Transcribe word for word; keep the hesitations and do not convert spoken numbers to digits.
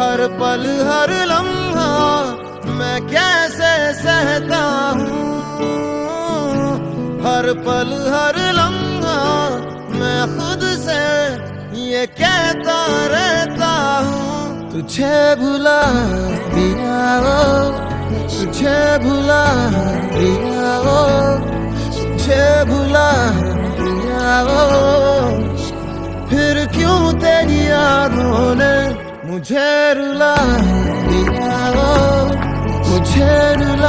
हर पल हर लम्हा मैं कैसे सहता हूँ, हर पल हर लम्हा मैं खुद से ये कहता रहता हूँ। तुझे भुला दिया ओ, तुझे भुला दिया ओ, तुझे भुला दिया ओ, फिर क्यों तेरी यादों ने मुझे रुला दिया ओ, मुझे रुला